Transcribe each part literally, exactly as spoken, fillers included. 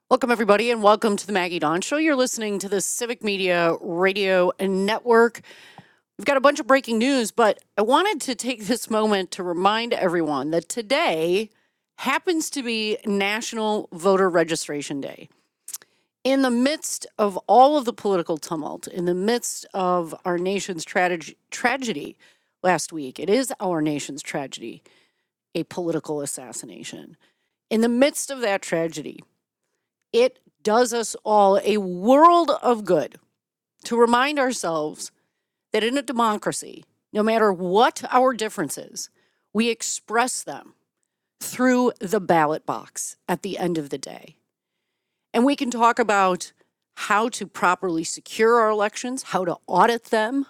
Welcome, everybody, and welcome to the Maggie Dawn Show. You're listening to the Civic Media Radio Network. We've got a bunch of breaking news, but I wanted to take this moment to remind everyone that today happens to be National Voter Registration Day. In the midst of all of the political tumult, in the midst of our nation's trage- tragedy last week, it is our nation's tragedy, a political assassination. In the midst of that tragedy, it does us all a world of good to remind ourselves that in a democracy, no matter what our differences, we express them through the ballot box at the end of the day. And we can talk about how to properly secure our elections, how to audit them,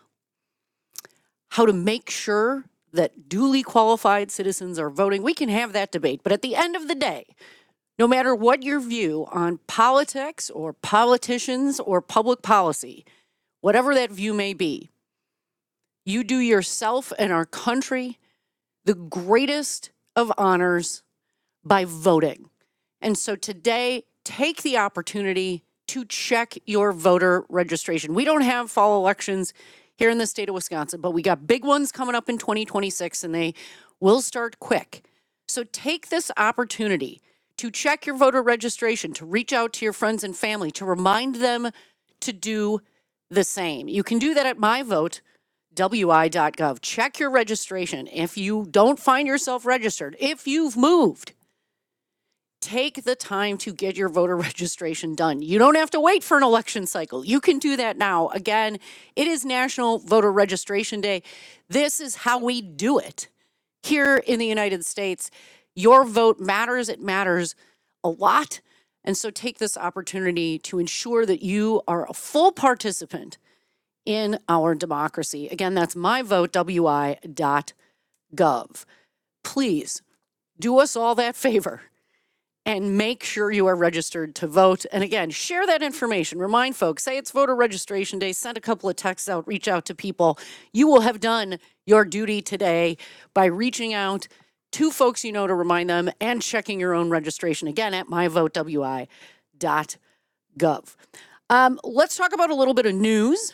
how to make sure that duly qualified citizens are voting. We can have that debate. But at the end of the day, no matter what your view on politics or politicians or public policy, whatever that view may be, you do yourself and our country the greatest of honors by voting. And so today, take the opportunity to check your voter registration. We don't have fall elections here in the state of Wisconsin, but we got big ones coming up in twenty twenty-six, and they will start quick. So take this opportunity to check your voter registration, to reach out to your friends and family, to remind them to do the same. You can do that at my vote w i dot gov. Check your registration. If you don't find yourself registered, if you've moved, take the time to get your voter registration done. You don't have to wait for an election cycle. You can do that now. Again, it is National Voter Registration Day. This is how we do it here in the United States. Your vote matters. It matters a lot. And so take this opportunity to ensure that you are a full participant in our democracy. Again, that's my vote w i dot gov. Please do us all that favor and make sure you are registered to vote. And again, share that information. Remind folks, say it's voter registration day, send a couple of texts out, reach out to people. You will have done your duty today by reaching out to folks you know to remind them and checking your own registration. Again, at my vote w i dot gov. Um, let's talk about a little bit of news.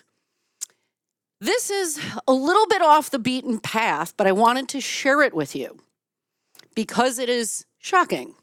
This is a little bit off the beaten path, but I wanted to share it with you because it is shocking.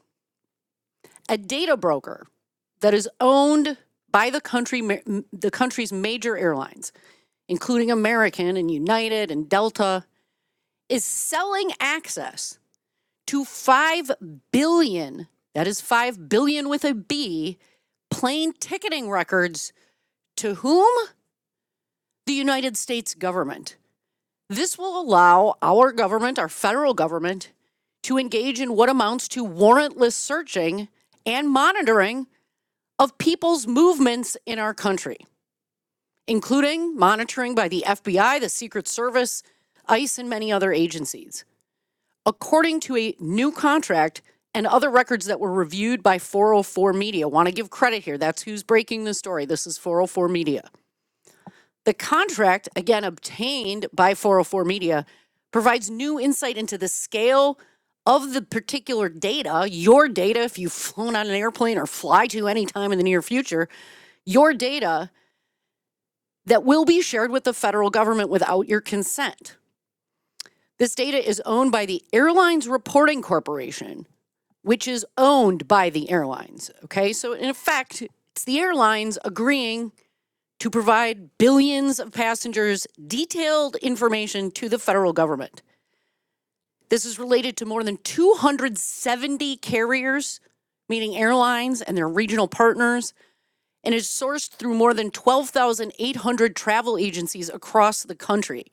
A data broker that is owned by the country, the country's major airlines, including American and United and Delta, is selling access to five billion, that is five billion with a B, plane ticketing records to whom? The United States government. This will allow our government, our federal government, to engage in what amounts to warrantless searching and monitoring of people's movements in our country, including monitoring by the F B I, the Secret Service, ICE, and many other agencies. According to a new contract and other records that were reviewed by four oh four Media, want to give credit here, that's who's breaking the story, this is four oh four Media. The contract, again obtained by four oh four Media, provides new insight into the scale of the particular data, your data, if you've flown on an airplane or fly to any time in the near future, your data that will be shared with the federal government without your consent. This data is owned by the Airlines Reporting Corporation, which is owned by the airlines, okay? So in effect, it's the airlines agreeing to provide billions of passengers detailed information to the federal government. This is related to more than two hundred seventy carriers, meaning airlines and their regional partners, and is sourced through more than twelve thousand eight hundred travel agencies across the country.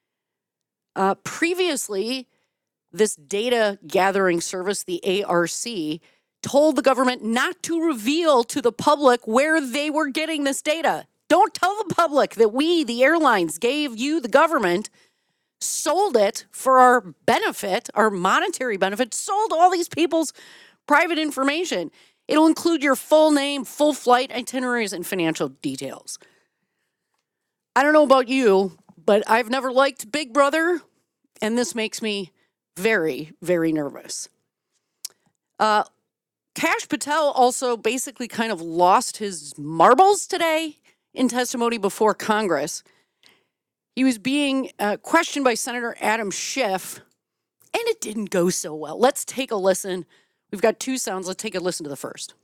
Uh, previously, this data gathering service, the A R C, told the government not to reveal to the public where they were getting this data. Don't tell the public that we, the airlines, gave you, the government, sold it for our benefit, our monetary benefit, sold all these people's private information. It'll include your full name, full flight itineraries, and financial details. I don't know about you, but I've never liked Big Brother, and this makes me very, very nervous. Uh, Kash Patel also basically kind of lost his marbles today in testimony before Congress. He was being uh, questioned by Senator Adam Schiff, and it didn't go so well. Let's take a listen. We've got two sounds. Let's take a listen to the first.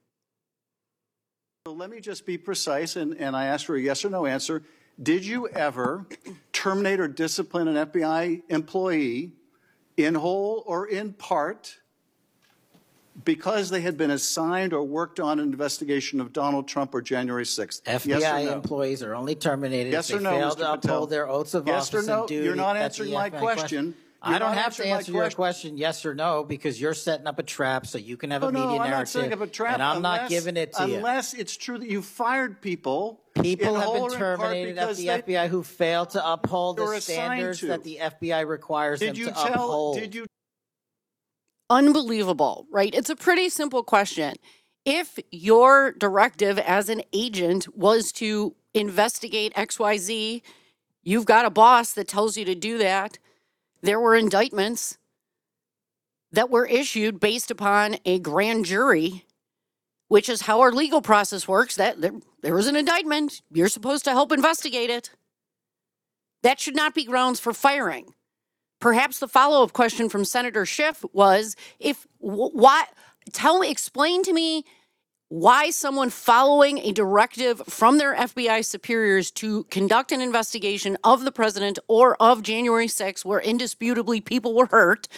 So let me just be precise, and, and I asked for a yes or no answer. Did you ever terminate or discipline an F B I employee in whole or in part because they had been assigned or worked on an investigation of Donald Trump or January sixth? F B I yes or no? employees are only terminated Yes if or they no, fail Mister to Patel? uphold their oaths of Yes or office no? and duty. You're not at answering the my F B I question. I You're don't not have to answering my answer your question. question yes or no because you're setting up a trap so you can have Oh, a media no, I'm narrative. not setting up a trap. And I'm unless, not giving it to you. Unless it's true that you fired people. People in have whole been or in part terminated at because the they- F B I who fail to uphold they were the assigned standards to. that the F B I requires Did them you to tell? uphold. Did you? Unbelievable, right? It's a pretty simple question. If your directive as an agent was to investigate X Y Z, you've got a boss that tells you to do that. There were indictments that were issued based upon a grand jury, which is how our legal process works. That there, there was an indictment. You're supposed to help investigate it. That should not be grounds for firing. Perhaps the follow-up question from Senator Schiff was, if wh- why tell me, explain to me why someone following a directive from their F B I superiors to conduct an investigation of the president or of January sixth, where indisputably people were hurt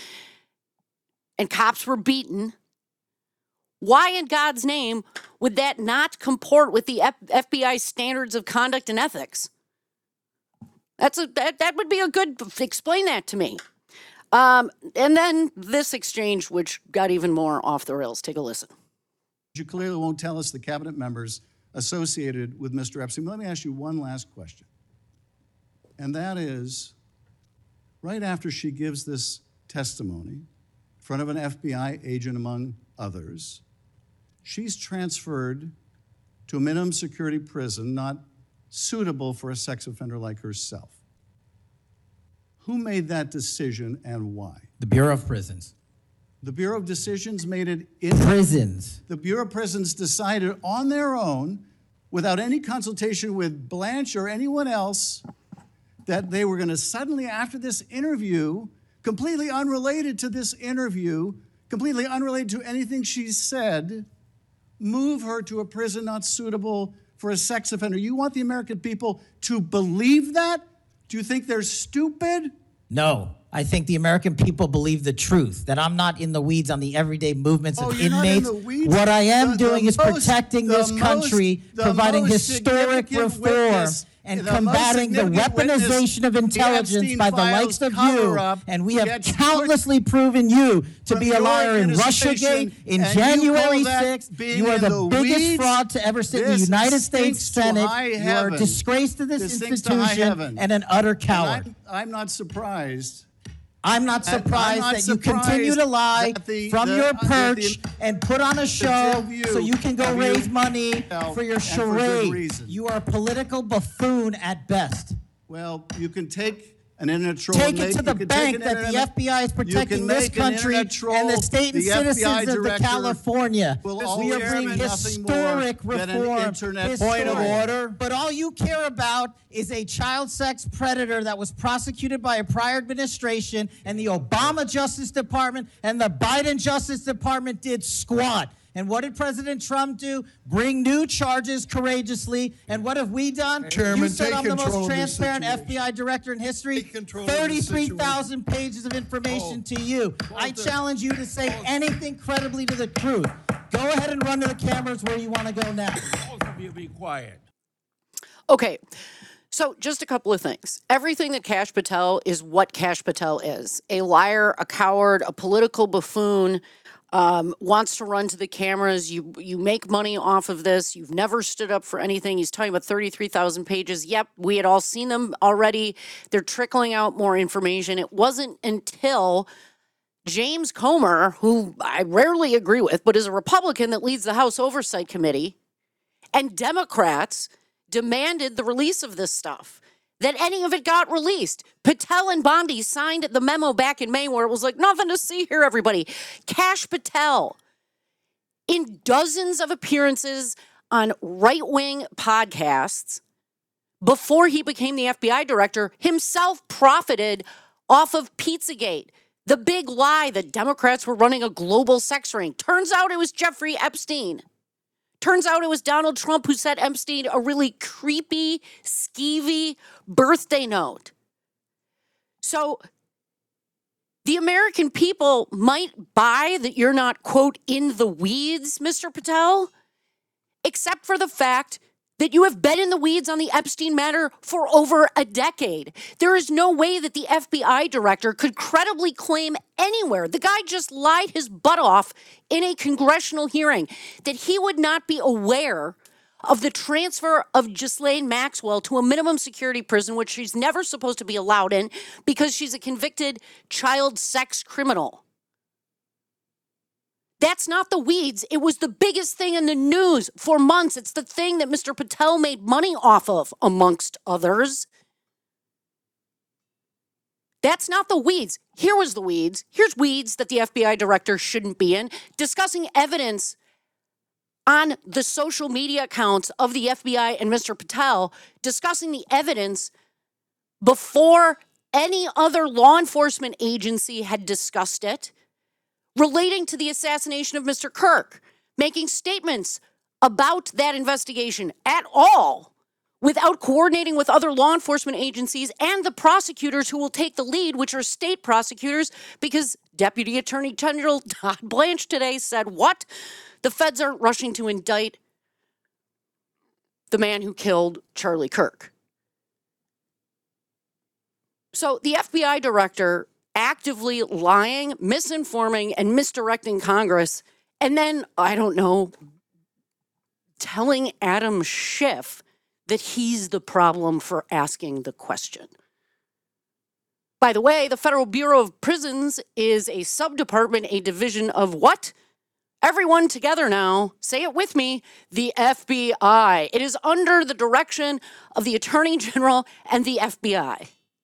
and cops were beaten, why in God's name would that not comport with the F- FBI standards of conduct and ethics? That's a that, that would be a good, explain that to me. Um, and then this exchange, which got even more off the rails. Take a listen. You clearly won't tell us the cabinet members associated with Mister Epstein. Let me ask you one last question. And that is, right after she gives this testimony in front of an F B I agent, among others, she's transferred to a minimum security prison not suitable for a sex offender like herself. Who made that decision and why? The Bureau of Prisons. The Bureau of Decisions made it in Prisons. The Bureau of Prisons decided on their own, without any consultation with Blanche or anyone else, that they were going to suddenly, after this interview, completely unrelated to this interview, completely unrelated to anything she said, move her to a prison not suitable for a sex offender. You want the American people to believe that? Do you think they're stupid? No, I think the American people believe the truth, that I'm not in the weeds on the everyday movements Oh, of you're not in inmates. the weeds? What I am The- doing the is most- protecting the this country, most- the providing most historic significant reform, witness- and the most combating the significant witness weaponization of the intelligence Epstein by the files likes of you. cover-up And we have gets countlessly proven you to from be a your liar in administration, Russiagate, in and you January call that sixth. being You are in the, the biggest weeds? fraud to ever sit in the This United States stinks to Senate. high You are a heaven. disgrace to this This stinks to high institution heaven. and an utter coward. And I'm, I'm not surprised. I'm not And I'm surprised not that you surprised continue to lie that the- from the- your uh, that perch the- and put on a show view so you can go of raise you- money Well, for your and for good charade. reason. You are a political buffoon at best. Well, you can take an internet troll. Take and it make- to the you can take bank an that the internet- F B I is you can protecting this make an country internet troll, and the state and the F B I citizens of the director California. will We always are bringing be nothing more historic than an reform. internet Historic. troll. Point of order. But all you care about is a child sex predator that was prosecuted by a prior administration, and the Obama Justice Department and the Biden Justice Department did squat. And what did President Trump do? Bring new charges courageously. And what have we done? Chairman, you said take I'm the control most of this transparent situation. F B I director in history. Take control of this thirty-three thousand pages of information Oh. to you. I the- challenge you to say anything credibly to the truth. Go ahead and run to the cameras where you want to go now. Both of you be quiet. Okay. So just a couple of things. Everything that Kash Patel is what Kash Patel is. A liar, a coward, a political buffoon, um, wants to run to the cameras. You you make money off of this. You've never stood up for anything. He's talking about thirty-three thousand pages. Yep, we had all seen them already. They're trickling out more information. It wasn't until James Comer, who I rarely agree with, but is a Republican that leads the House Oversight Committee, and Democrats demanded the release of this stuff, that any of it got released. Patel and Bondi signed the memo back in May where it was like, nothing to see here, everybody. Kash Patel in dozens of appearances on right-wing podcasts before he became the F B I director, himself profited off of Pizzagate, the big lie that Democrats were running a global sex ring. Turns out it was Jeffrey Epstein. Turns out it was Donald Trump who sent Epstein a really creepy, skeevy birthday note. So the American people might buy that you're not, quote, in the weeds, Mister Patel, except for the fact that you have been in the weeds on the Epstein matter for over a decade. There is no way that the F B I director could credibly claim anywhere, the guy just lied his butt off in a congressional hearing, that he would not be aware of the transfer of Ghislaine Maxwell to a minimum security prison, which she's never supposed to be allowed in because she's a convicted child sex criminal. That's not the weeds. It was the biggest thing in the news for months. It's the thing that Mister Patel made money off of, amongst others. That's not the weeds. Here was the weeds. Here's weeds that the F B I director shouldn't be in. Discussing evidence on the social media accounts of the F B I and Mister Patel, discussing the evidence before any other law enforcement agency had discussed it, relating to the assassination of Mister Kirk, making statements about that investigation at all without coordinating with other law enforcement agencies and the prosecutors who will take the lead, which are state prosecutors, because Deputy Attorney General Todd Blanche today said, what? The feds aren't rushing to indict the man who killed Charlie Kirk. So the F B I director actively lying, misinforming, and misdirecting Congress, and then, I don't know, telling Adam Schiff that he's the problem for asking the question. By the way, the Federal Bureau of Prisons is a subdepartment, a division of what? Everyone together now, say it with me, the F B I. It is under the direction of the Attorney General and the F B I.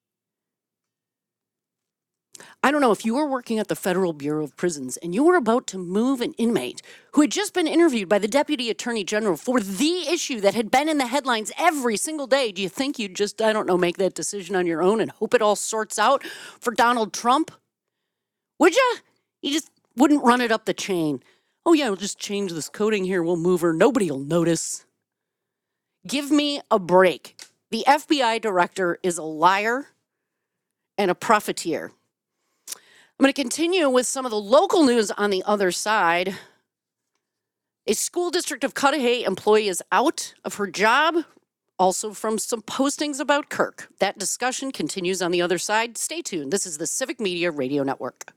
I don't know if you were working at the Federal Bureau of Prisons and you were about to move an inmate who had just been interviewed by the Deputy Attorney General for the issue that had been in the headlines every single day. Do you think you'd just, I don't know, make that decision on your own and hope it all sorts out for Donald Trump? Would you? You just wouldn't run it up the chain. Oh yeah, we'll just change this coding here. We'll move her. Nobody will notice. Give me a break. The F B I director is a liar and a profiteer. I'm going to continue with some of the local news on the other side. A school district of Cudahy employee is out of her job, also from some postings about Kirk. That discussion continues on the other side. Stay tuned. This is the Civic Media Radio Network.